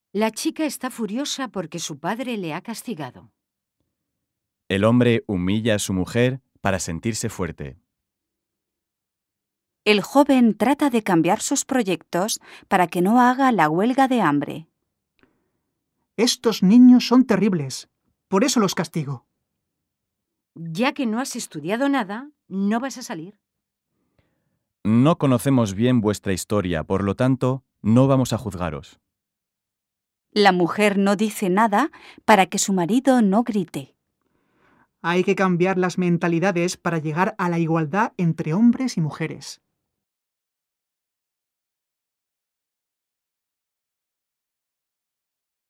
La chica está furiosa porque su padre le ha castigado. El hombre humilla a su mujer para sentirse fuerte. El joven trata de cambiar sus proyectos para que no haga la huelga de hambre. Estos niños son terribles, por eso los castigo. Ya que no has estudiado nada, no vas a salir. No conocemos bien vuestra historia, por lo tanto, no vamos a juzgaros. La mujer no dice nada para que su marido no grite. Hay que cambiar las mentalidades para llegar a la igualdad entre hombres y mujeres.